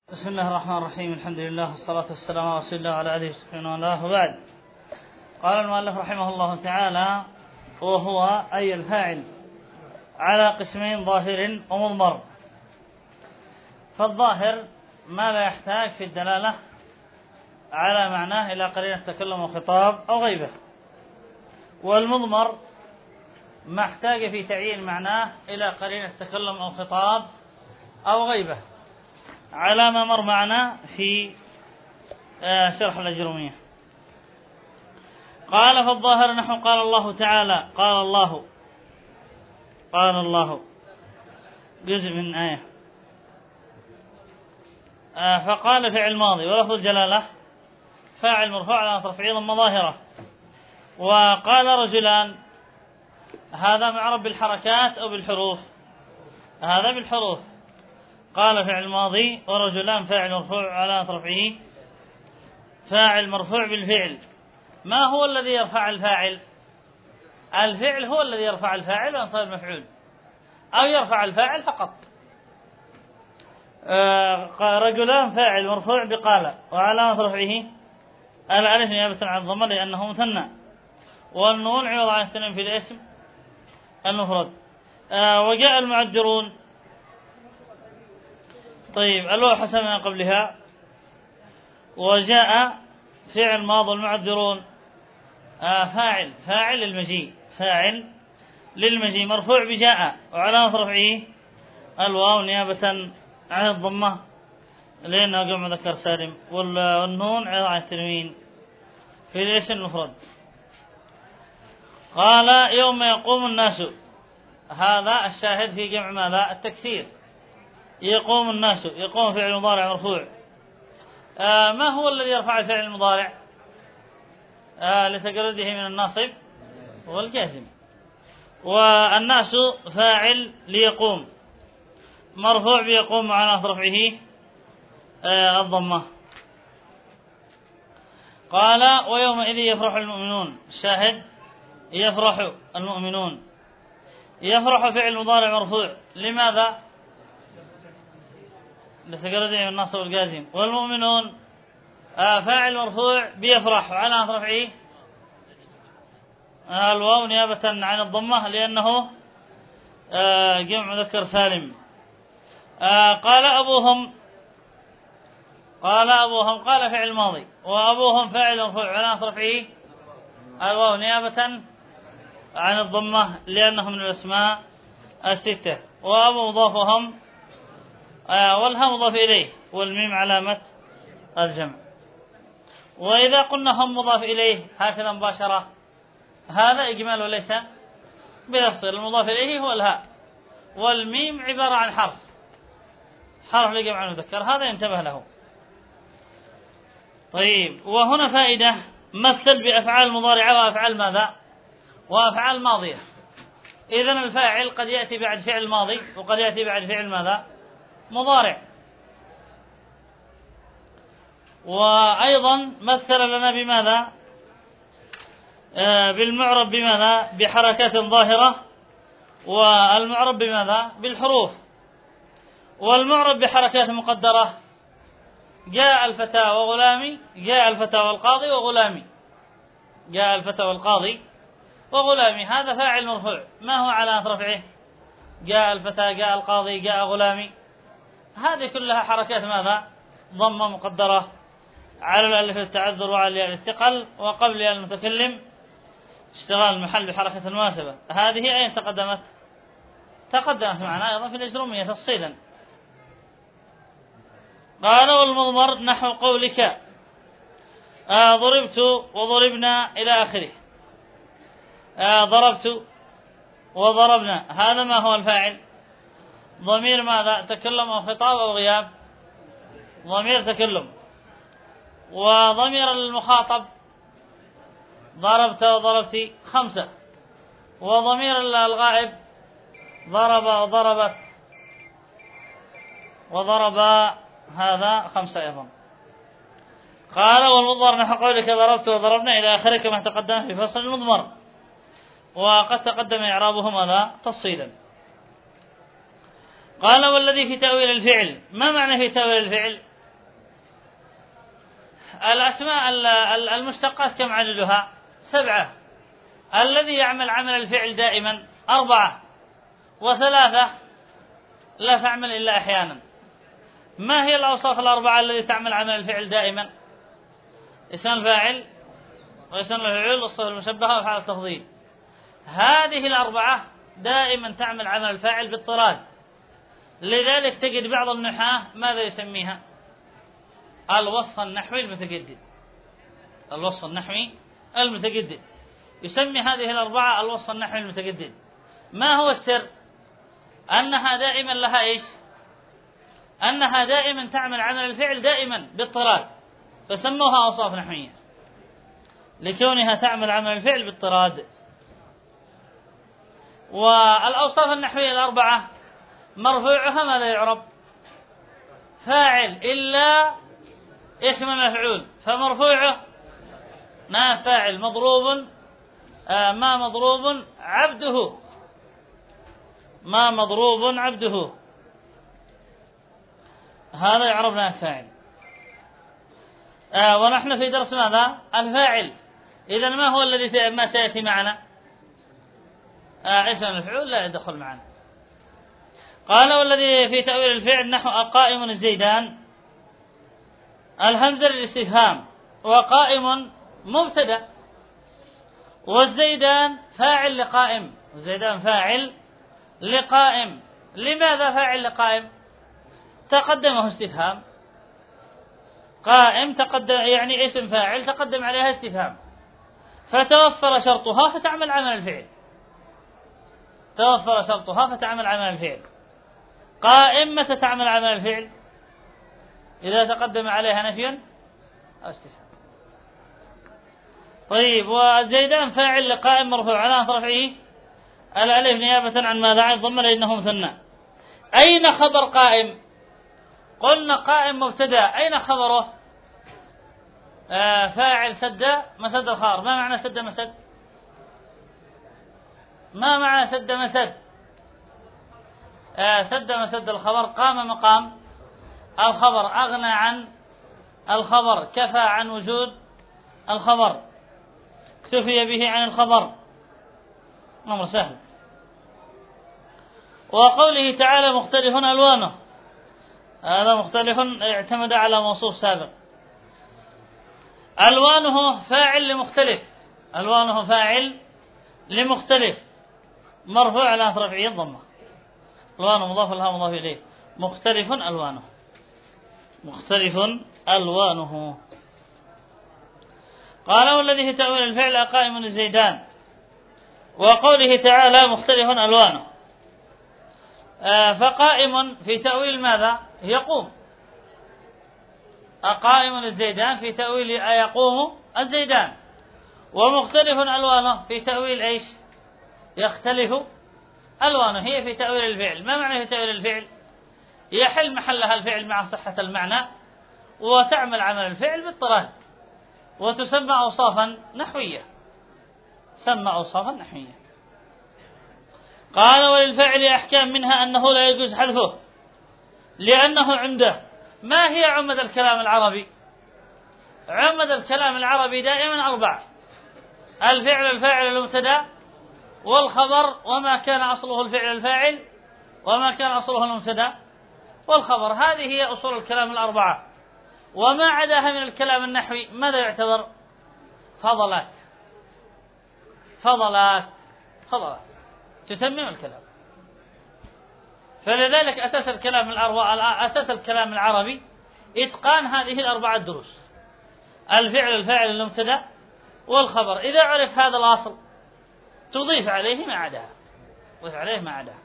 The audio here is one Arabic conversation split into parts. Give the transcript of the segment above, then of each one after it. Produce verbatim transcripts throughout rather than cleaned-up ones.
بسم الله الرحمن الرحيم. الحمد لله والصلاة والسلام على رسول الله وعلى آله وصحبه وله، وبعد. قال المؤلف رحمه الله تعالى: وهو أي الفاعل على قسمين: ظاهر ومضمر. فالظاهر ما لا يحتاج في الدلالة على معناه إلى قرينة تكلم وخطاب أو غيبة، والمضمر ما احتاج في تعيين معناه إلى قرينة تكلم أو خطاب أو غيبة، على ما مر معنا في شرح الأجرومية. قال: فالظاهر نحو قال الله تعالى، قال الله قال الله جزء من آية. فقال فعل ماضي، ولفظ الجلالة فاعل مرفوع على رفعه ضمة ظاهرة. وقال رجلان، هذا معرب بالحركات أو بالحروف؟ هذا بالحروف. قال فعل ماضي، ورجلان فاعل مرفوع على رفعه، فاعل مرفوع بالفعل. ما هو الذي يرفع الفاعل؟ الفعل هو الذي يرفع الفاعل وينصب المفعول، أو يرفع الفاعل فقط. آه رجلان فاعل مرفوع بقال، وعلامة رفعه الألف نيابة عن الضمة لأنه مثنى، والنون عوض عن التنوين في الاسم المفرد. آه وجاء المعجرون. طيب، الواو حسنا قبلها. وجاء فعل ماضي المعذرون، آه فاعل فاعل للمجيء فاعل للمجيء مرفوع بجاء، وعلامة رفعه الواو نيابة عن الضمة لأنه جمع مذكر سالم، والنون عوض عن التنوين في الاسم المفرد. قال: يوم يقوم الناس. هذا الشاهد في جمع ماذا؟ التكسير. يقوم الناس، يقوم فعل مضارع مرفوع. آه ما هو الذي يرفع الفعل المضارع؟ آه لتجرده من الناصب والجازم. والناس فاعل ليقوم مرفوع بيقوم على رفعه آه الضمة. قال: ويومئذ يفرح المؤمنون. الشاهد يفرح المؤمنون. يفرح فعل مضارع مرفوع. لماذا؟ لتجرده من الناصب والجازم. والمؤمنون آه فاعل مرفوع بيفرح، وعلى رفعه آه الواو نيابة عن الضمة لأنه آه جمع مذكر سالم. آه قال أبوهم. قال أبوهم قال فعل ماضي، وأبوهم فاعل مرفوع على رفعه الواو نيابة عن الضمة لأنه من الأسماء الستة. وأبو مضافهم آه والها مضاف إليه، والميم علامة الجمع. وإذا قلنا هم مضاف إليه هكذا مباشرة، هذا إجمال وليس بتفصيل. المضاف إليه هو الهاء، والميم عبارة عن حرف حرف لجمع المذكر، هذا ينتبه له. طيب، وهنا فائدة: مثل بأفعال مضارعة وأفعال ماذا؟ وأفعال ماضية. إذن الفاعل قد يأتي بعد فعل ماضي، وقد يأتي بعد فعل ماذا؟ مضارع. وأيضا مثل لنا بماذا؟ آه بالمعرب بماذا؟ بحركات ظاهرة. والمعرب بماذا؟ بالحروف. والمعرب بحركات مقدرة. جاء الفتى وغلامي، جاء الفتى والقاضي وغلامي، جاء الفتى والقاضي وغلامي، هذا فاعل مرفوع. ما هو علامة رفعه؟ جاء الفتى، جاء القاضي، جاء غلامي. هذه كلها حركات ماذا؟ ضمة مقدرة على الألف التعذر وعلى الياء الثقل، وقبل المتكلم اشتغال المحل بحركة المناسبة. هذه أين تقدمت؟ تقدمت معنا أيضا في الأجرومية تفصيلا. قال: والمضمر نحو قولك آه ضربت وضربنا إلى آخره. آه ضربت وضربنا، هذا ما هو الفاعل؟ ضمير ماذا؟ تكلم أو خطاب أو غياب؟ ضمير تكلم. وضمير المخاطب ضربت وضربتي خمسة. وضمير الغائب ضرب وضربت وضرب، هذا خمسة أيضا. قال: والمضمر نحو قولك ضربت وضربنا إلى آخره كما تقدم في فصل المضمر، وقد تقدم إعرابه ماذا؟ تفصيلا. قال: والذي في تأويل الفعل. ما معنى في تأويل الفعل؟ الأسماء المشتقات كم عددها؟ سبعة. الذي يعمل عمل الفعل دائما أربعة، وثلاثة لا تعمل إلا أحيانا. ما هي الأوصاف الأربعة التي تعمل عمل الفعل دائما؟ اسم الفاعل واسم المفعول والصفة المشبهة وحال التفضيل. هذه الأربعة دائما تعمل عمل الفاعل باضطراد. لذلك تجد بعض النحاة ماذا يسميها؟ الوصف النحوي المتجدد. الوصف النحوي المتجدد يسمي هذه الأربعة الوصف النحوي المتجدد. ما هو السر؟ أنها دائما لها إيش؟ أنها دائما تعمل عمل الفعل دائما باضطراد، فسموها أوصاف نحوية لكونها تعمل عمل الفعل باضطراد. والأوصاف النحوية الأربعة مرفوعها ماذا يعرب؟ فاعل إلا اسم المفعول، فمرفوعه ما فاعل مضروب آه ما مضروب عبده، ما مضروب عبده، هذا يعربنا فاعل. آه ونحن في درس ماذا؟ الفاعل. إذا ما هو الذي ما سيأتي معنا؟ آه اسم المفعول لا يدخل معنا. قال والذي في تأويل الفعل نحو قائم الزيدان، الهمزة للاستفهام، وقائم مبتدأ، والزيدان فاعل لقائم، الزيدان فاعل لقائم. لماذا فاعل لقائم؟ تقدمه استفهام، قائم تقدم يعني اسم فاعل تقدم عليها استفهام، فتوفر شرطها فتعمل عمل الفعل، توفر شرطها فتعمل عمل الفعل. قائم متى تعمل عمل الفعل؟ إذا تقدم عليها نفي أو استفهام. طيب والزيدان فاعل لقائم مرفوع علامة رفعه الألف نيابة عن ماذا؟ عن الضمة لأنه مثنى. أين خبر قائم؟ قلنا قائم مبتدأ، أين خبره؟ آه فاعل سد مسد الخبر. ما معنى سد مسد؟ ما معنى سد مسد؟ آه سد مسد الخبر، قام مقام الخبر، أغنى عن الخبر، كفى عن وجود الخبر، اكتفي به عن الخبر، أمر سهل. وقوله تعالى مختلف ألوانه، هذا مختلف اعتمد على موصوف سابق. ألوانه فاعل لمختلف، ألوانه فاعل لمختلف مرفوع على رفعه الضمة، ألوانه مضاف لها مضاف إليه، مختلف ألوانه، مختلف ألوانه. قال والذي في تأويل الفعل قائم الزيدان، وقوله تعالى مختلف ألوانه، آه فقائم في تأويل ماذا؟ يقوم. أقائم الزيدان في تأويل يقوم الزيدان، ومختلف ألوانه في تأويل إيش؟ يختلف ألوانه، هي في تأويل الفعل. ما معنى في تأويل الفعل؟ يحل محلها الفعل مع صحة المعنى، وتعمل عمل الفعل باضطراد، وتسمى أوصافا نحوية، سمى أوصافا نحوية. قال وللفعل أحكام منها أنه لا يجوز حذفه لأنه عمده. ما هي عمد الكلام العربي؟ عمد الكلام العربي دائما أربع: الفعل الفاعل المبتدأ، والخبر وما كان أصله الفعل الفاعل، وما كان أصله المبتدأ والخبر. هذه هي أصول الكلام الأربعة. وما عداها من الكلام النحوي ماذا يعتبر؟ فضلات، فضلات فضلات تتمم الكلام. فلذلك أساس الكلام الأربعة، أساس الكلام العربي إتقان هذه الأربعة دروس: الفعل الفاعل المبتدأ والخبر. إذا عرف هذا الأصل تضيف عليه ما عداها، تضيف عليه ما عداها.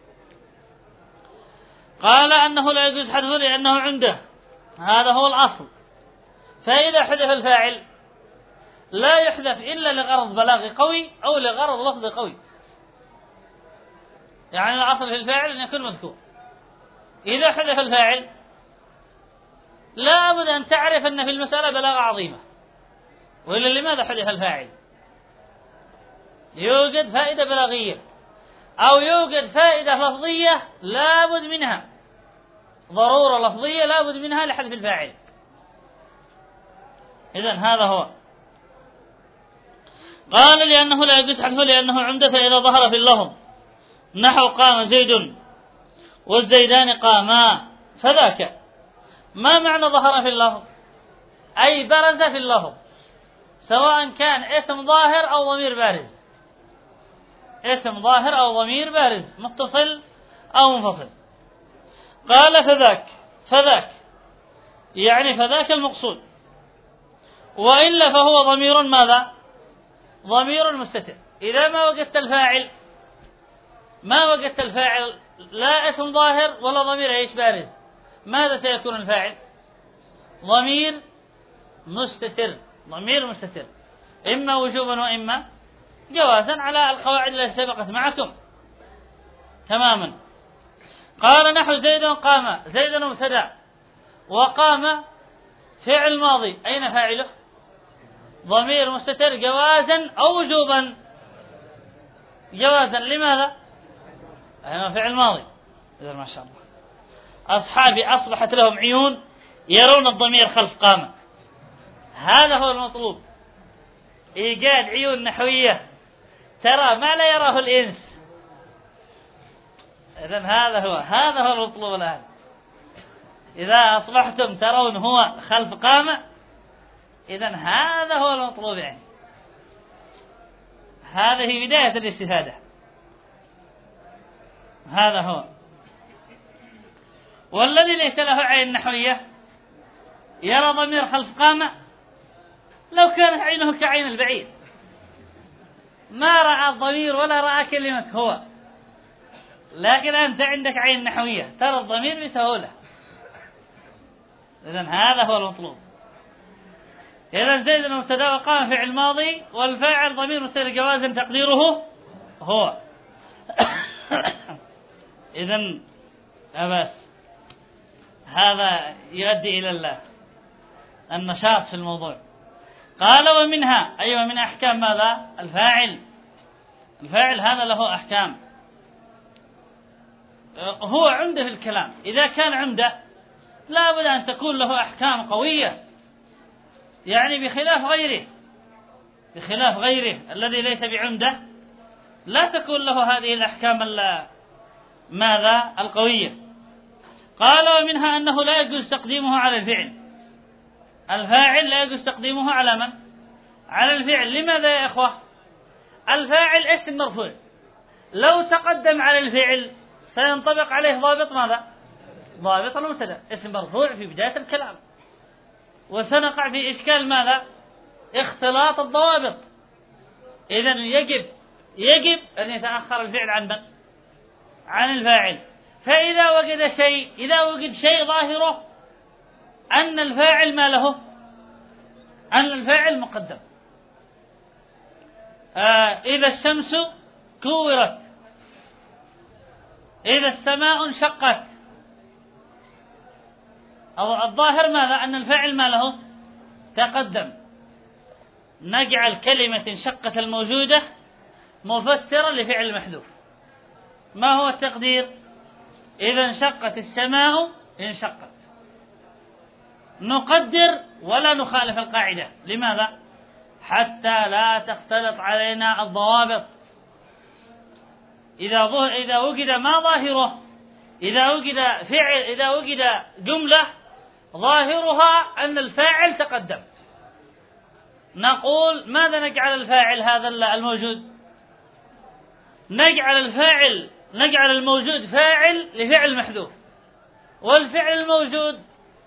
قال أنه لا يجوز حذفه لأنه عنده، هذا هو الأصل. فإذا حذف الفاعل لا يحذف إلا لغرض بلاغي قوي أو لغرض لفظي قوي. يعني الأصل في الفاعل أن يكون مذكور. إذا حذف الفاعل لا بد أن تعرف أن في المسألة بلاغة عظيمة، وإلا لماذا حذف الفاعل؟ يوجد فائدة بلاغية أو يوجد فائدة لفظية لا بد منها، ضرورة لفظية لا بد منها لحذف الفاعل. إذن هذا هو. قال لأنه لا يجوز حذفه لأنه عمدة فإذا ظهر في اللفظ نحو قام زيد والزيدان قاما فذاك. ما معنى ظهر في اللفظ؟ أي برز في اللفظ، سواء كان اسم ظاهر أو ضمير بارز، اسم ظاهر أو ضمير بارز متصل أو منفصل. قال فذاك، فذاك يعني فذاك المقصود، وإلا فهو ضمير ماذا؟ ضمير مستتر. إذا ما وجدت الفاعل، ما وجدت الفاعل لا اسم ظاهر ولا ضمير ايش بارز، ماذا سيكون الفاعل؟ ضمير مستتر، ضمير مستتر إما وجوبا وإما جوازا على القواعد التي سبقت معكم تماما. قال نحو زيد قام، زيد مبتدأ وقام فعل ماضي، أين فاعله؟ ضمير مستتر جوازا أو وجوبا؟ جوازا. لماذا؟ هنا فعل ماضي. إذا ما شاء الله أصحابي أصبحت لهم عيون يرون الضمير خلف قام، هذا هو المطلوب، إيجاد عيون نحوية ترى ما لا يراه الإنس. إذن هذا هو، هذا هو المطلوب الآن. إذا أصبحتم ترون هو خلف قام، إذن هذا هو المطلوب، يعني هذه بداية الاستفادة، هذا هو. والذي ليس له عين نحوية يرى ضمير خلف قام لو كانت عينه كعين البعيد، ما رأى الضمير ولا رأى كلمة هو، لكن أنت عندك عين نحوية ترى الضمير بسهولة. إذن هذا هو المطلوب. إذن زيد المبتدأ وقام فعل ماضي والفاعل ضمير مستتر جوازا تقديره هو. إذن أبس هذا يؤدي إلى النشاط في الموضوع. قال ومنها أي أيوة من أحكام ماذا؟ الفاعل. الفاعل هذا له أحكام، هو عمدة في الكلام. إذا كان عمدة لا بد أن تكون له أحكام قوية، يعني بخلاف غيره، بخلاف غيره الذي ليس بعمدة لا تكون له هذه الأحكام ماذا؟ القوية. قال ومنها أنه لا يجوز تقديمه على الفعل. الفاعل لا يجوز تقديمه على من؟ على الفعل. لماذا يا إخوة؟ الفاعل اسم مرفوع، لو تقدم على الفعل سينطبق عليه ضابط ماذا؟ ضابط المبتدأ، اسم مرفوع في بداية الكلام، وسنقع في إشكال ماذا؟ اختلاط الضوابط. إذن يجب يجب أن يتأخر الفعل عن من؟ عن الفاعل. فإذا وجد شيء، إذا وجد شيء ظاهره أن الفاعل ما له؟ أن الفاعل مقدم. آه إذا الشمس كورت، إذا السماء انشقت، الظاهر ماذا؟ أن الفاعل ما له؟ تقدم. نجعل كلمة انشقت الموجودة مفسرة لفعل محذوف. ما هو التقدير؟ إذا انشقت السماء انشقت. نقدر ولا نخالف القاعدة. لماذا؟ حتى لا تختلط علينا الضوابط. إذا ظهر إذا وجد ما ظاهره، إذا وجد فعل، إذا وجد جملة ظاهرها أن الفاعل تقدم، نقول ماذا نجعل الفاعل هذا الموجود؟ نجعل الفاعل نجعل الموجود فاعل لفعل محذوف، والفعل الموجود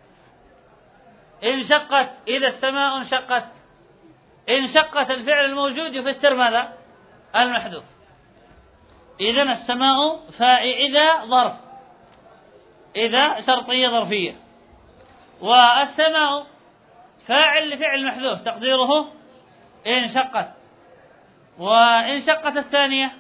انشقت، إذا السماء انشقت، انشقت الفعل الموجود يفسر ماذا؟ المحذوف. إذن السماء فإذا ظرف، إذا شرطية ظرفية، والسماء فاعل لفعل محذوف تقديره انشقت. وانشقت الثانية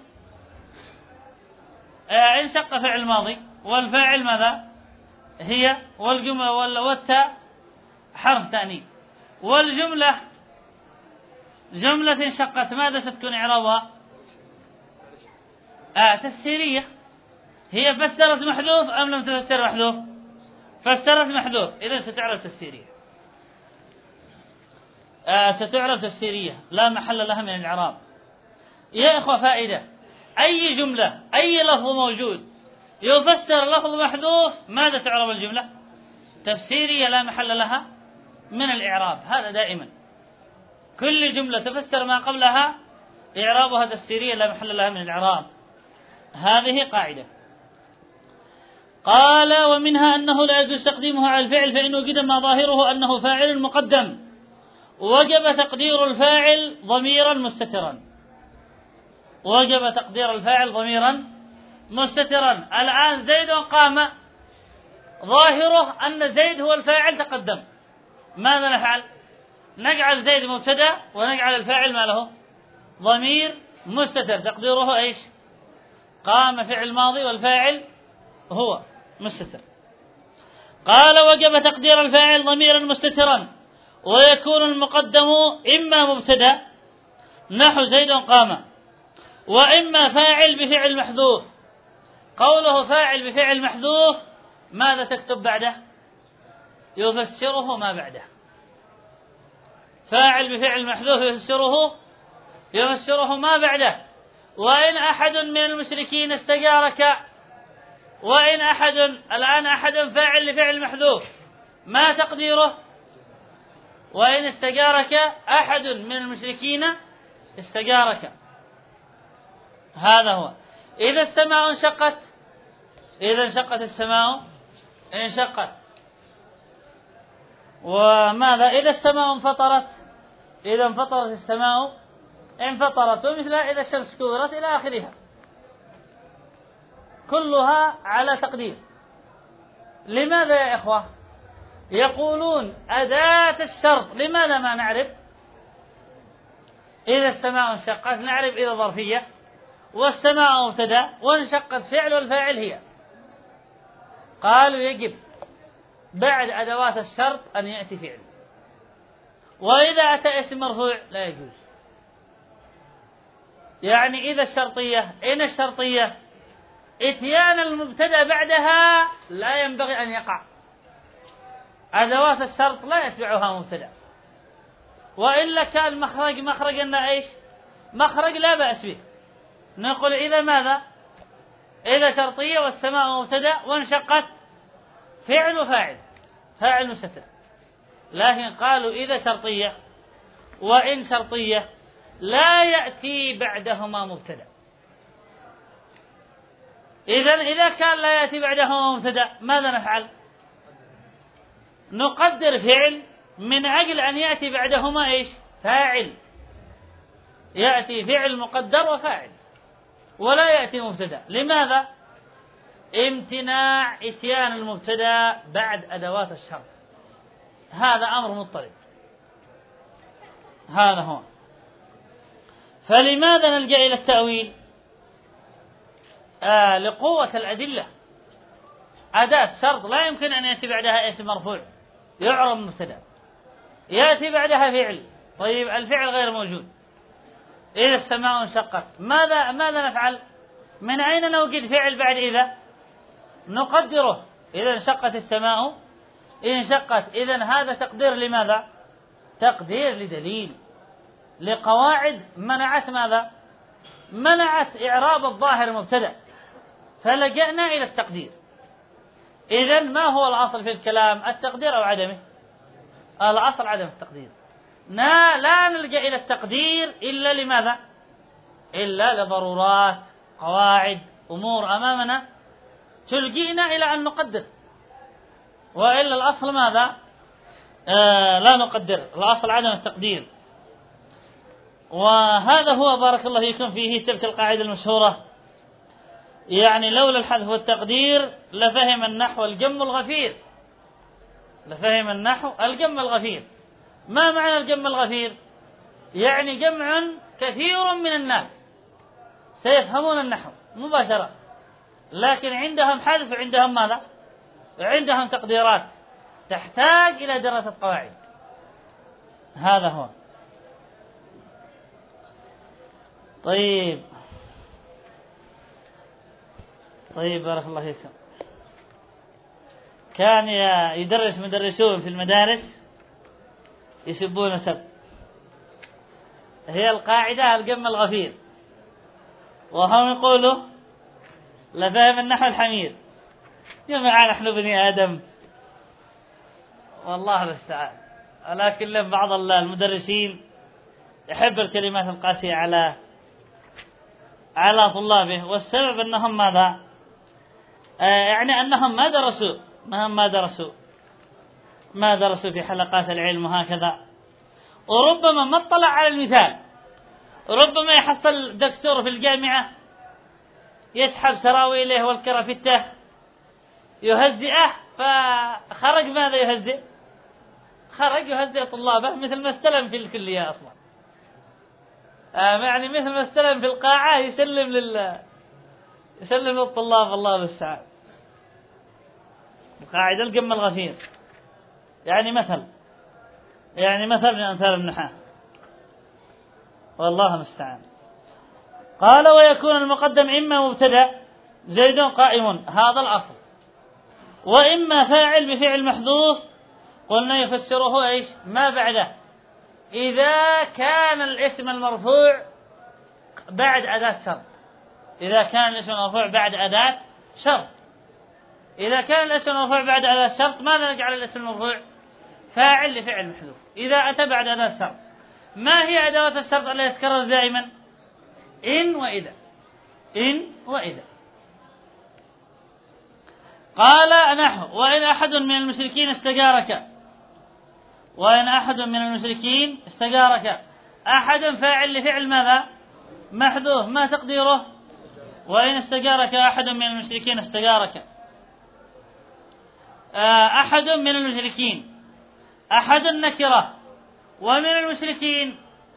انشق فعل ماضي والفاعل ماذا؟ هي، والجملة والتاء حرف تأنيث، والجملة جملة انشقت ماذا ستكون إعرابها؟ آه تفسيرية. هي فسرت محذوف أم لم تفسر محذوف؟ فسرت محذوف، إذن ستعرف تفسيرية. آه ستعرب تفسيرية لا محل لها من الإعراب. يا إخوة فائدة، أي جملة أي لفظ موجود يفسر لفظ محذوف ماذا تعرب الجملة؟ تفسيرية لا محل لها من الإعراب. هذا دائما كل جملة تفسر ما قبلها إعرابها تفسيرية لا محل لها من الإعراب. هذه قاعدة. قال ومنها أنه لا يجوز تقديمه على الفعل فإن وجد ما ظاهره أنه فاعل مقدم وجب تقدير الفاعل ضميرا مستترا. وجب تقدير الفاعل ضميرا مستترا. الآن زيد قام، ظاهره أن زيد هو الفاعل تقدم، ماذا نفعل؟ نجعل زيد مبتدأ ونجعل الفاعل ما له ضمير مستتر تقديره إيش؟ قام فعل ماضي والفاعل هو مستتر. قال وجب تقدير الفاعل ضميرا مستترا ويكون المقدم إما مبتدأ نحو زيد قام، وإما فاعل بفعل محذوف. قوله فاعل بفعل محذوف ماذا تكتب بعده؟ يفسره ما بعده. فاعل بفعل محذوف يفسره يفسره ما بعده. وإن أحد من المشركين استجارك، وإن أحد، الآن أحد فاعل لفعل محذوف ما تقديره؟ وإن استجارك أحد من المشركين استجارك. هذا هو. إذا السماء انشقت، إذا انشقت السماء انشقت. وماذا إذا السماء انفطرت؟ إذا انفطرت السماء انفطرت. ومثل إذا الشمس كورت إلى آخرها، كلها على تقدير. لماذا يا إخوة يقولون أداة الشرط؟ لماذا ما نعرف إذا السماء انشقت؟ نعرف إذا ظرفية والسماء مبتدأ وانشقت فعل والفاعل هي. قالوا يجب بعد أدوات الشرط أن يأتي فعل، وإذا أتى اسم مرفوع لا يجوز. يعني إذا الشرطية، إن الشرطية إتيان المبتدأ بعدها لا ينبغي أن يقع. أدوات الشرط لا يتبعها مبتدأ، وإلا كان مخرج مخرج أن إيش؟ مخرج لا بأس به. نقول إذا ماذا؟ إذا شرطية والسماء مبتدأ وانشقت فعل وفاعل، فاعل مستتر. لكن قالوا إذا شرطية وإن شرطية لا يأتي بعدهما مبتدأ. إذن إذا كان لا يأتي بعدهما مبتدأ ماذا نفعل؟ نقدر فعل من أجل أن يأتي بعدهما إيش؟ فاعل. يأتي فعل مقدر وفاعل ولا يأتي مبتدأ. لماذا؟ امتناع إتيان المبتدأ بعد أدوات الشرط. هذا أمر مضطرد. هذا هو. فلماذا نلجأ إلى التأويل؟ آه لقوة الأدلة. أداة شرط لا يمكن أن يأتي بعدها اسم مرفوع يعرب مبتدأ، يأتي بعدها فعل. طيب الفعل غير موجود. إذا السماء انشقت ماذا ماذا نفعل؟ من أين نوجد فعل بعد إذا؟ نقدره. إذا انشقت السماء انشقت. إذن هذا تقدير لماذا؟ تقدير لدليل، لقواعد منعت ماذا؟ منعت إعراب الظاهر مبتدأ، فلجأنا إلى التقدير. إذن ما هو الأصل في الكلام؟ التقدير أو عدمه؟ الأصل عدم التقدير. لا نلجأ إلى التقدير إلا لماذا؟ إلا لضرورات، قواعد، أمور أمامنا تلجئنا إلى أن نقدر، وإلا الأصل ماذا؟ آه لا نقدر. الأصل عدم التقدير. وهذا هو بارك الله فيكم فيه تلك القاعدة المشهورة، يعني لولا الحذف والتقدير لفهم النحو الجم الغفير. لفهم النحو الجم الغفير. ما معنى الجم الغفير؟ يعني جمع كثير من الناس سيفهمون النحو مباشرة، لكن عندهم حذف وعندهم ماذا؟ عندهم تقديرات تحتاج إلى دراسة قواعد. هذا هو. طيب طيب بارك الله فيكم. كان يدرس مدرسون في المدارس يسبون سب، هي القاعدة القم الغفير، وهم يقولوا لفهم النحو الحمير. جماعة نحن بني آدم والله المستعان، ولكن بعض المدرسين يحب الكلمات القاسية على على طلابه، والسبب أنهم ماذا؟ آه يعني أنهم ما درسوا أنهم ما درسوا ما درسوا في حلقات العلم وهكذا، وربما ما اطلع على المثال. ربما يحصل دكتور في الجامعة يسحب سراويله والكرافتة يهزئه، فخرج ماذا يهزئ؟ خرج يهزئ طلابه مثل ما استلم في الكلية أصلا، آه يعني مثل ما استلم في القاعة يسلم لل يسلم للطلاب. الله المستعان. القاعدة القم الغفير يعني مثل يعني مثل من أمثال النحاة، والله المستعان. قال ويكون المقدم إما مبتدأ زيد قائم، هذا الأصل، وإما فاعل بفعل محذوف، قلنا يفسره إيش؟ ما بعده، إذا كان الاسم المرفوع بعد أداة شرط. إذا كان الاسم المرفوع بعد أداة شرط إذا كان الاسم المرفوع بعد أداة شرط ماذا نجعل الاسم المرفوع؟ فاعل لفعل محذوف إذا أتى بعد أداة شرط. ما هي أدوات الشرط التي تتكرر دائما؟ إن وإذا إن وإذا. قال نحو وإن أحد من المشركين استجارك وإن أحد من المشركين استجارك. أحد فاعل لفعل ماذا؟ محذوف، ما تقديره؟ وإن استجارك أحد من المشركين استجارك. أحد من المشركين، أحد النكرة، ومن المشركين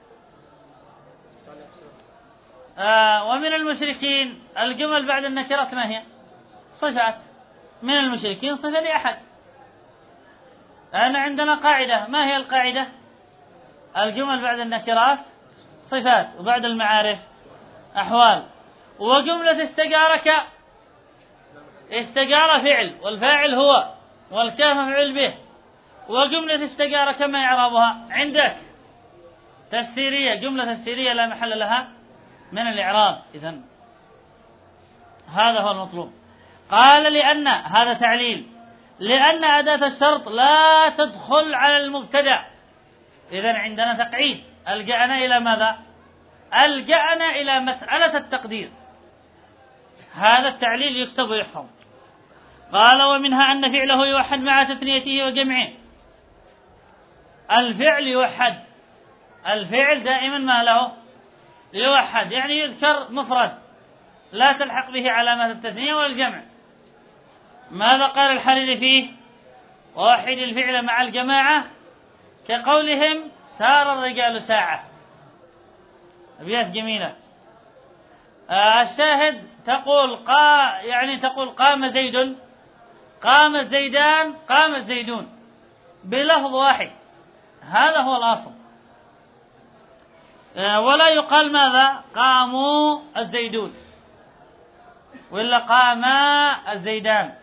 آه ومن المشركين الجمل بعد النكرات ما هي؟ صفات. من المشركين صفة لأحد. أنا عندنا قاعدة، ما هي القاعدة؟ الجمل بعد النكرات صفات، وبعد المعارف أحوال. وجملة استجارك، استجار فعل والفاعل هو والكاف مفعول به. وجملة استجارك ما إعرابها عندك؟ تفسيرية، جملة تفسيرية لا محل لها من الإعراب. إذن هذا هو المطلوب. قال لأن هذا تعليل، لأن أداة الشرط لا تدخل على المبتدأ. إذن عندنا تقعيد، ألجأنا إلى ماذا؟ ألجأنا إلى مسألة التقدير. هذا التعليل يكتب ويحفظ. قال ومنها أن فعله يوحد مع تثنيته وجمعه. الفعل يوحد، الفعل دائما ما له يوحد، يعني يذكر مفرد لا تلحق به علامات التثنية والجمع. ماذا قال الحريري فيه؟ ووحد الفعل مع الجماعة كقولهم سار الرجال ساعة. أبيات جميلة. آه الشاهد تقول قا يعني تقول قام زيد، قام الزيدان، قام الزيدون بلفظ واحد، هذا هو الأصل. آه ولا يقال ماذا؟ قاموا الزيدون ولا قاما الزيدان.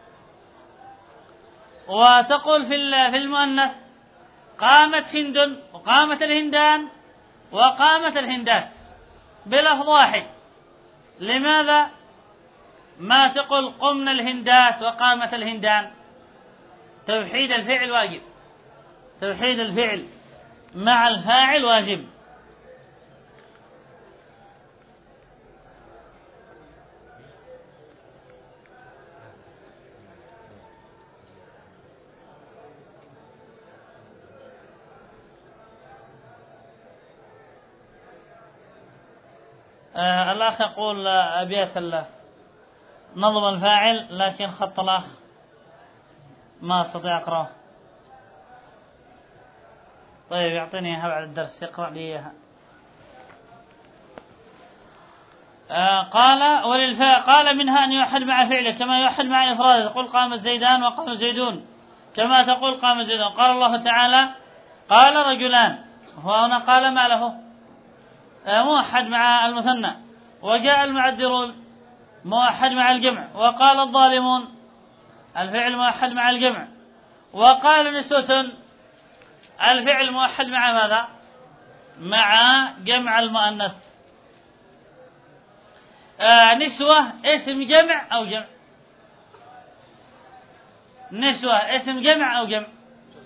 وتقول في في المؤنث قامت هند وقامت الهندان وقامت الهندات بلفظ واحد. لماذا ما تقول قمنا الهندات وقامت الهندان؟ توحيد الفعل واجب، توحيد الفعل مع الفاعل واجب. آه الأخ يقول أبيات الله نظم الفاعل، لكن خط الأخ ما أستطيع أقرأه. طيب يعطيني إياها بعد الدرس، يقرأ لي إياها. آه قال وللفاء قال منها أن يوحد مع فعله كما يوحد مع إفراده. تقول قام الزيدان وقام الزيدون كما تقول قام الزيدون. قال الله تعالى قال رجلان، وهنا قال ما له موحد مع المثنى. وجاء المعذرون موحد مع الجمع. وقال الظالمون الفعل موحد مع الجمع. وقال نسوة الفعل موحد مع ماذا؟ مع جمع المؤنث. آه نسوة اسم جمع أو جمع؟ نسوة اسم جمع أو جمع؟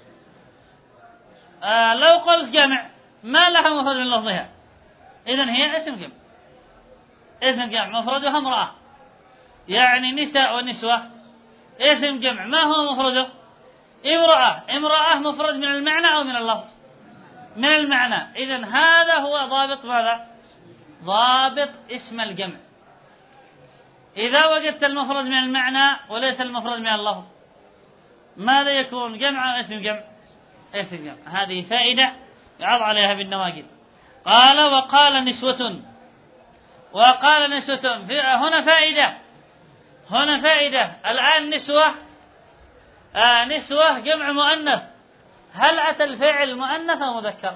آه لو قلت جمع ما لها مفرد من لفظها، إذن هي اسم جمع. اسم جمع مفردها امرأة، يعني نساء ونسوة اسم جمع، ما هو مفرده؟ امرأة. امرأة مفرد من المعنى أو من اللفظ؟ من المعنى. إذن هذا هو ضابط ماذا؟ ضابط اسم الجمع. إذا وجدت المفرد من المعنى وليس المفرد من اللفظ ماذا يكون؟ جمع أو اسم جمع؟ اسم جمع. هذه فائدة يعض عليها بالنواجذ. قال وقال نسوة، وقال نسوة. هنا فائدة، هنا فائدة. الآن نسوة، آه نسوة جمع مؤنث، هل أتى الفعل مؤنث أو مذكر؟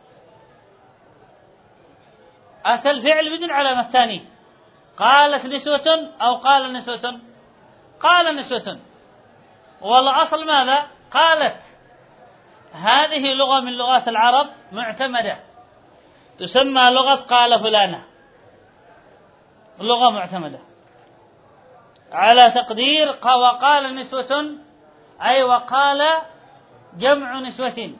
أتى الفعل بدون علامة ثانية. قالت نسوة أو قال نسوة؟ قال نسوة. والأصل ماذا؟ قالت. هذه لغة من لغات العرب معتمدة، تسمى لغة قال فلانة، لغة معتمدة على تقدير وقال نسوة، أي وقال جمع نسوة.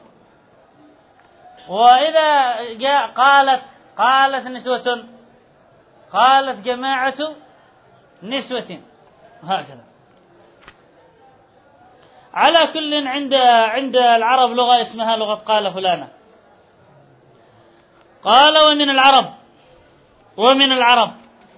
وإذا جاء قالت قالت نسوة، قالت جماعة نسوة، هكذا. على كل عند عند العرب لغة اسمها لغة قال فلانة. قال ومن العرب، ومن العرب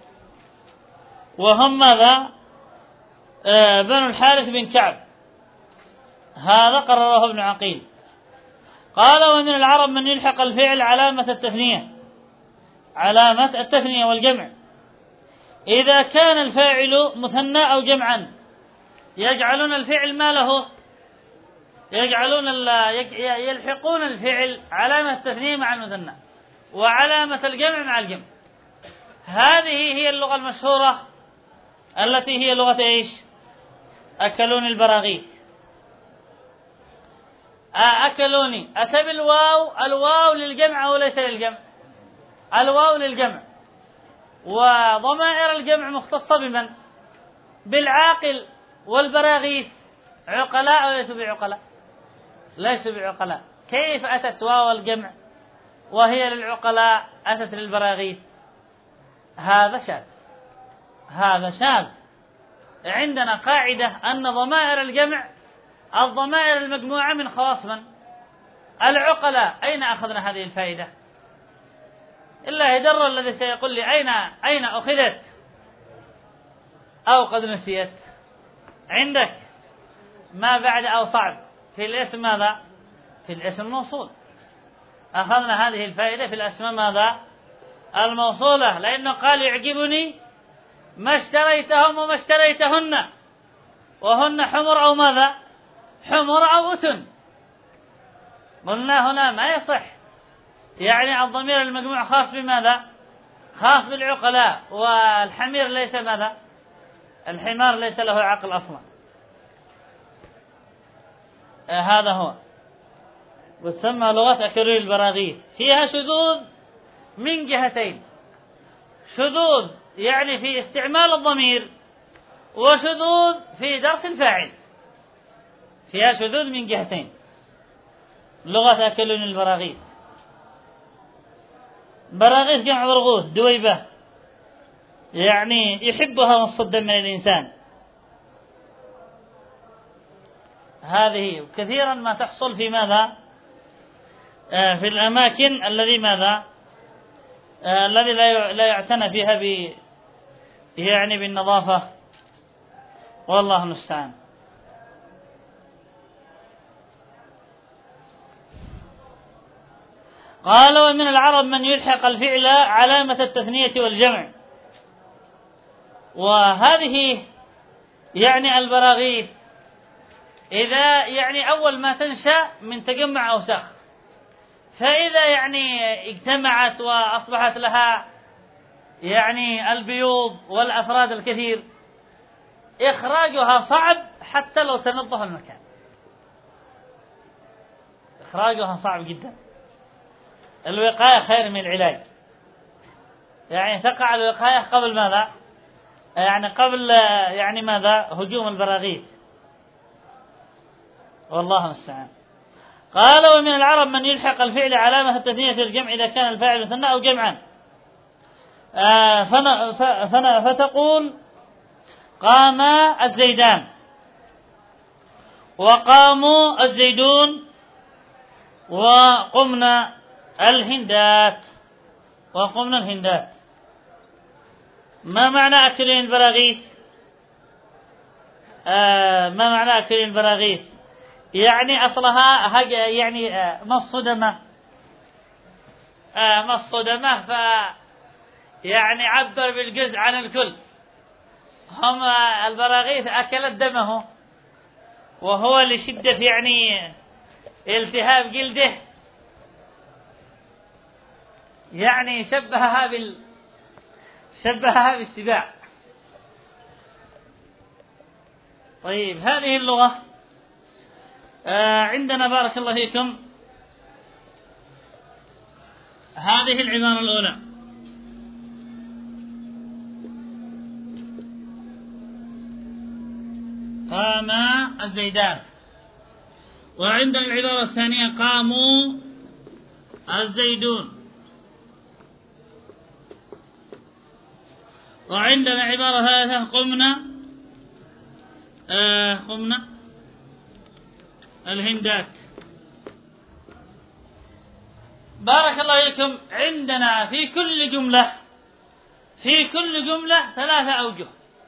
وهم ماذا؟ آه بنو الحارث بن كعب، هذا قرره ابن عقيل. قال ومن العرب من يلحق الفعل علامة التثنية، علامة التثنية والجمع، إذا كان الفاعل مثنى أو جمعا يجعلون الفعل ما له، يجعلون يلحقون الفعل علامة التثنية مع المثنى وعلامة الجمع مع الجمع. هذه هي اللغة المشهورة التي هي لغة إيش؟ أكلوني البراغيث. أكلوني أتى بالواو، الواو للجمع أو ليس للجمع؟ الواو للجمع. وضمائر الجمع مختصة بمن؟ بالعاقل. والبراغيث عقلاء أو ليسوا بعقلاء؟ ليسوا بعقلاء. كيف أتت واو الجمع وهي للعقلاء أتت للبراغيث؟ هذا شاذ، هذا شاذ. عندنا قاعدة أن ضمائر الجمع الضمائر المجموعة من خواص من؟ العقلاء. أين أخذنا هذه الفائدة؟ إلا يدر الذي سيقول لي أين أين أخذت أو قد نسيت. عندك ما بعد أو صعب في الاسم ماذا؟ في الاسم الموصول. أخذنا هذه الفائدة في الأسماء ماذا؟ الموصولة، لأنه قال يعجبني ما اشتريتهم وما اشتريتهن، وهن حمر أو ماذا؟ حمر أو أتن. قلنا هنا ما يصح، يعني الضمير المجموع خاص بماذا؟ خاص بالعقلاء، والحمير ليس ماذا؟ الحمار ليس له عقل أصلا. آه هذا هو. وتسمى لغة أكلوني البراغيث. فيها شذوذ من جهتين، شذوذ يعني في استعمال الضمير، وشذوذ في درس الفاعل. فيها شذوذ من جهتين لغة أكلوني البراغيث. براغيث جمع برغوث، دويبة، يعني يحبها مصدا من الإنسان. هذه كثيرا ما تحصل في ماذا؟ آه في الأماكن الذي ماذا؟ آه الذي لا لا يعتنى فيها ب يعني بالنظافة، والله المستعان. قال ومن العرب من يلحق الفعل علامة التثنية والجمع، وهذه يعني البراغيث إذا يعني أول ما تنشأ من تجمع أوساخ، فإذا يعني اجتمعت وأصبحت لها يعني البيوض والأفراد الكثير إخراجها صعب حتى لو تنظف المكان، إخراجها صعب جدا. الوقاية خير من العلاج، يعني تقع الوقاية قبل ماذا؟ يعني قبل يعني ماذا؟ هجوم البراغيث، والله المستعان. قال ومن العرب من يلحق الفعل علامة التثنية الجمع إذا كان الفاعل مثنى أو جمعا، آه فن فن فتقول قام الزيدان وقاموا الزيدون وقمنا الهندات وقمنا الهندات. ما معنى أكلين البراغيث؟ آه ما معنى أكلين البراغيث؟ يعني أصلها يعني آه مص دمه، آه مص دمه، ف يعني عبر بالجزء عن الكل. هم البراغيث أكلت دمه، وهو لشدة يعني التهاب جلده، يعني شبهها بال شبهها بالسباع. طيب هذه اللغة آه عندنا بارك الله فيكم هذه العبارة الأولى: قام الزيدان. وعندنا العبارة الثانية: قاموا الزيدون. وعندنا عبارة ثالثة: قمنا آه قمنا الهندات. بارك الله فيكم عندنا في كل جملة في كل جملة ثلاثة أوجه: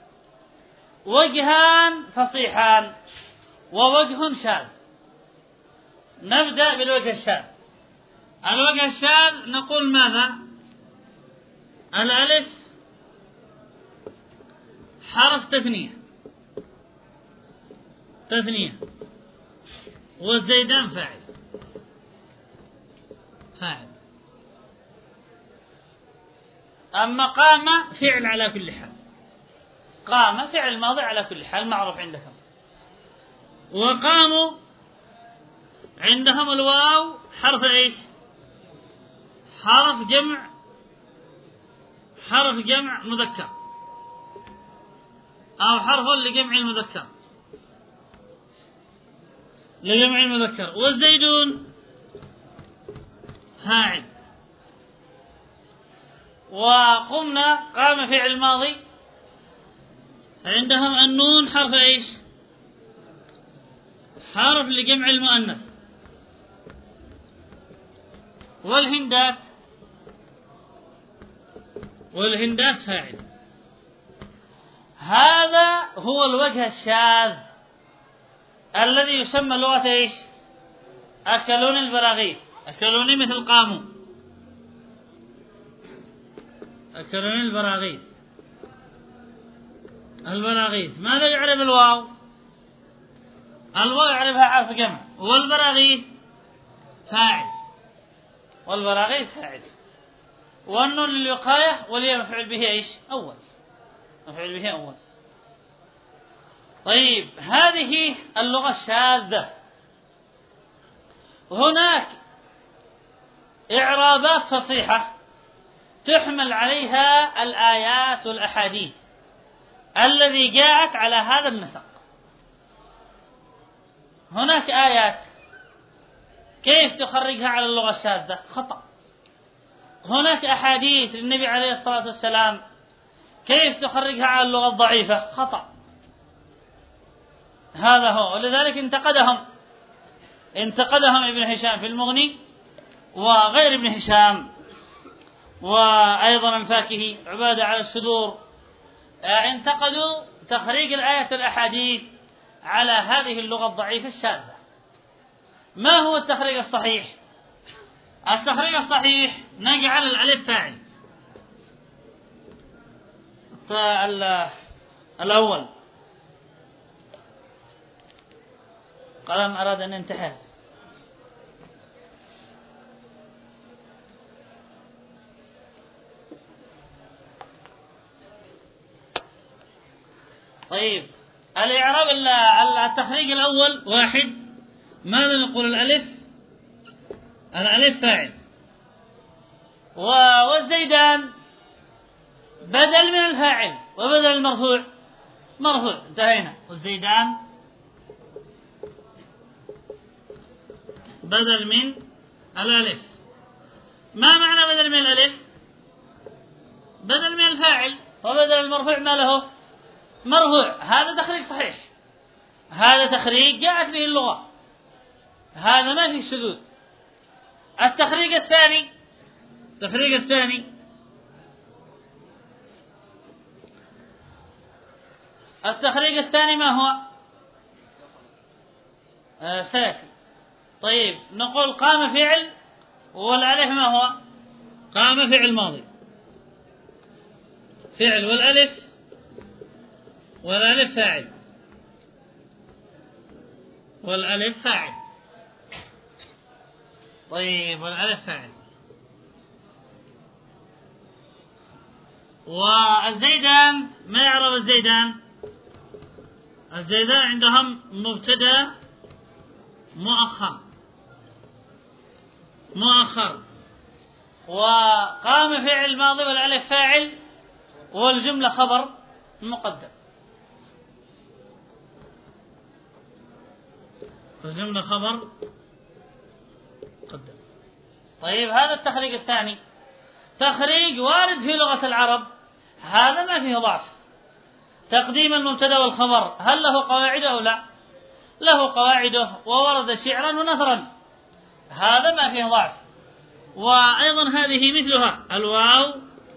وجهان فصيحان ووجه شاذ. نبدأ بالوجه الشاذ. الوجه الشاذ نقول ماذا؟ الألف حرف تثنية تثنية والزيدان فاعل فاعل أما قام فعل على كل حال، قام فعل ماضي على كل حال معروف عندكم. وقاموا عندهم الواو حرف ايش؟ حرف جمع حرف جمع مذكر أو حرف لجمع المذكر لجمع المذكر. والزيدون فاعل. وقمنا قام فعل ماضي، عندهم النون حرف ايش؟ حرف لجمع المؤنث. والهندات والهندات فاعل. هذا هو الوجه الشاذ الذي يسمى لغة ايش؟ أكلون البراغيث. أكلوني مثل قاموا، أكلون البراغيث. البراغيث ماذا يعرف الواو؟ الواو يعرفها حرف جمع، والبراغيث فاعل والبراغيث فاعل. والنون للوقاية والياء مفعول به ايش؟ أول مفعول به أول. طيب هذه اللغة الشاذة. هناك إعرابات فصيحة تحمل عليها الآيات والأحاديث الذي جاءت على هذا النسق. هناك آيات كيف تخرجها على اللغة الشاذة؟ خطأ. هناك أحاديث للنبي عليه الصلاة والسلام كيف تخرجها على اللغة الضعيفة؟ خطأ. هذا هو. ولذلك انتقدهم انتقدهم ابن هشام في المغني وغير ابن هشام، وأيضا الفاكهي عبادة على الصدور، انتقدوا تخريج الآيات والأحاديث على هذه اللغة الضعيفة الشاذة. ما هو التخريج الصحيح؟ التخريج الصحيح نجعل الألف فاعل الأول. قلم أراد أن ينتحر. طيب الإعراب التخريج الأول واحد. ماذا نقول؟ الألف الألف فاعل والزيدان بدل من الفاعل، وبدل المرفوع مرفوع، انتهينا. والزيدان بدل من الألف. ما معنى بدل من الألف؟ بدل من الفاعل، وبدل المرفوع ما له مرفوع. هذا تخريج صحيح، هذا تخريج جاءت به اللغة، هذا ما فيه شذوذ. التخريج الثاني، التخريج الثاني التخريج الثاني ما هو؟ آه سيأتي. طيب نقول قام فعل والألف ما هو؟ قام فعل ماضي، فعل والألف والألف فاعل، والألف فاعل. طيب والألف فاعل. والزيدان ما يعرف الزيدان؟ الزيدان عندهم مبتدأ مؤخر، مؤخر، وقام فعل ماضي والألف فاعل والجملة خبر مقدم، الجملة خبر مقدم. طيب هذا التخريج الثاني، تخريج وارد في لغة العرب، هذا ما فيه ضعف. تقديم المبتدا والخبر هل له قواعده أو لا؟ له قواعده، وورد شعرا ونثرا، هذا ما فيه ضعف. وأيضا هذه مثلها الواو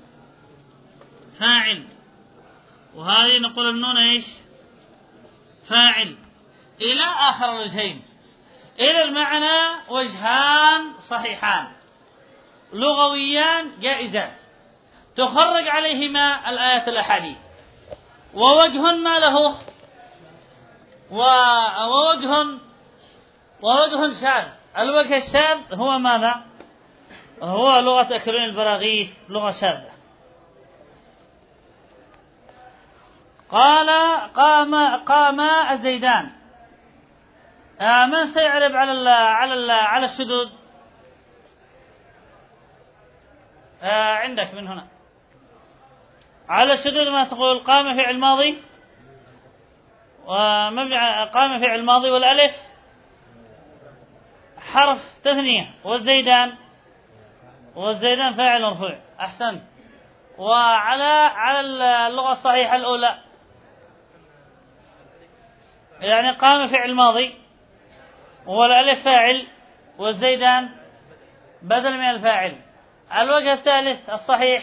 فاعل، وهذه نقول النون ايش؟ فاعل، إلى آخر الوجهين. إلى المعنى وجهان صحيحان لغويان جائزان تخرج عليهما الآيات الأحاديث، ووجه ما له ووجه ووجه شاذ. الوجه الشاذ هو ماذا؟ هو لغة أكلون البراغيث، لغة شاذة. قال قام قام الزيدان. آه من سيعرب على ال على ال على الشذوذ؟ آه عندك من هنا على الشذوذ ما تقول؟ قام فعل ماضي ومبني، قام فعل ماضي والألف حرف تثنية، والزيدان والزيدان فاعل مرفوع. أحسن. وعلى على اللغة الصحيحة الأولى يعني قام فعل ماضي والألف فاعل والزيدان بدل من الفاعل. الوجه الثالث الصحيح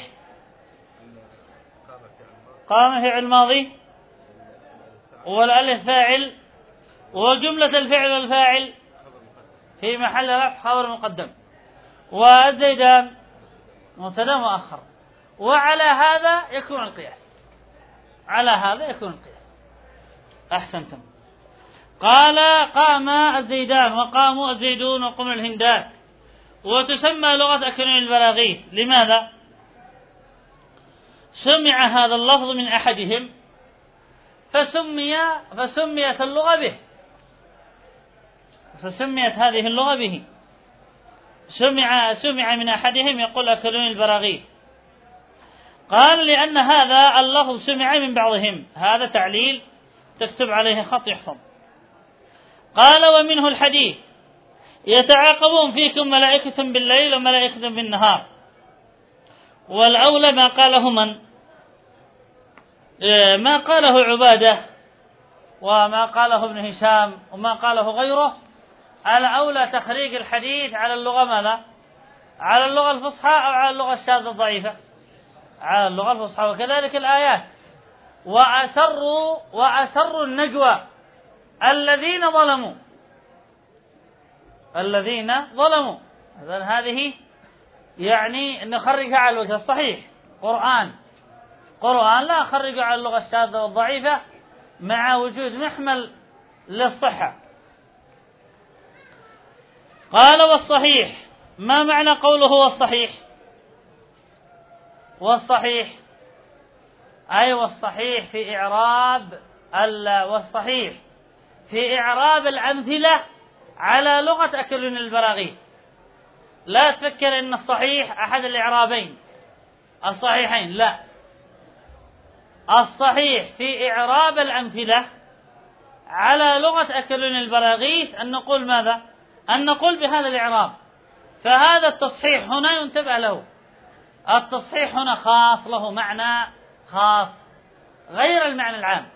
قام فعل ماضي والألف فاعل وجملة الفعل والفاعل في محل رفع خبر مقدم، والزيدان مبتدا مؤخر. وعلى هذا يكون القياس، على هذا يكون القياس. أحسنتم. قال قام الزيدان وقاموا الزيدون وقم الهندات. وتسمى لغة أكلون البراغيث. لماذا؟ سمع هذا اللفظ من أحدهم فسمي فسميت اللغة به، فسميت هذه اللغة به. سمع سمع من أحدهم يقول أكلون البراغيث. قال لأن هذا اللفظ سمع من بعضهم، هذا تعليل تكتب عليه خط يحفظ. قال ومنه الحديث يتعاقبون فيكم ملائكة بالليل وملائكة بالنهار. والأولى ما قاله من؟ ما قاله عبادة وما قاله ابن هشام وما قاله غيره. الأولى تخريج الحديث على اللغة ماذا؟ على اللغة الفصحى أو على اللغة الشاذة الضعيفة؟ على اللغة الفصحى. وكذلك الآيات. وأسروا وأسروا النجوى الذين ظلموا، الذين ظلموا. إذن هذه يعني نخرجها على الوجه الصحيح. قرآن قرآن لا أخرجه على اللغة الشاذة والضعيفة مع وجود محمل للصحة. قال والصحيح. ما معنى قوله والصحيح؟ والصحيح أي والصحيح في إعراب والصحيح في إعراب الأمثلة على لغة أكلون البراغيث. لا تفكر إن الصحيح أحد الإعرابين الصحيحين، لا، الصحيح في إعراب الأمثلة على لغة أكلون البراغيث أن نقول ماذا؟ أن نقول بهذا الإعراب. فهذا التصحيح هنا ينتبه له، التصحيح هنا خاص، له معنى خاص غير المعنى العام،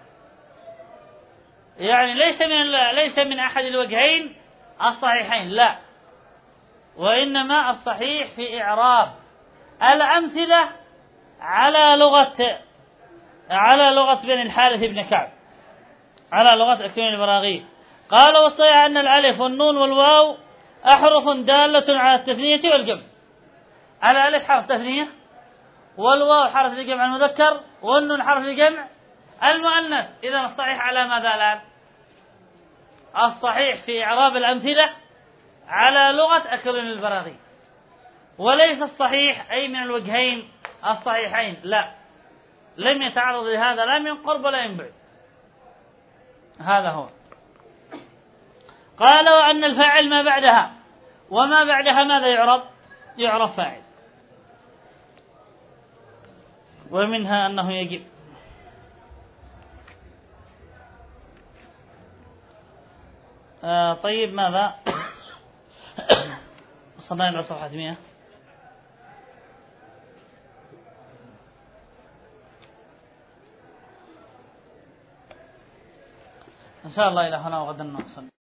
يعني ليس من ليس من أحد الوجهين الصحيحين، لا، وإنما الصحيح في إعراب الأمثلة على لغة على لغة بني الحارث بن كعب، على لغة أكلون البراغيث. قال والصحيح أن الألف والنون والواو أحرف دالة على التثنية والجمع. الألف حرف تثنية، والواو حرف لجمع المذكر، والنون حرف لجمع المؤنث. إذن الصحيح على ماذا الآن؟ الصحيح في إعراب الأمثلة على لغة أكلون البراغيث، وليس الصحيح أي من الوجهين الصحيحين، لا، لم يتعرض لهذا لا من قرب ولا من بعد. هذا هو. قال وأن الفاعل ما بعدها، وما بعدها ماذا يعرب؟ يعرب فاعل، ومنها أنه يجب. آه طيب ماذا؟ وصلنا إلى صفحة مئة. إن شاء الله إلى هنا وغدا نوصل.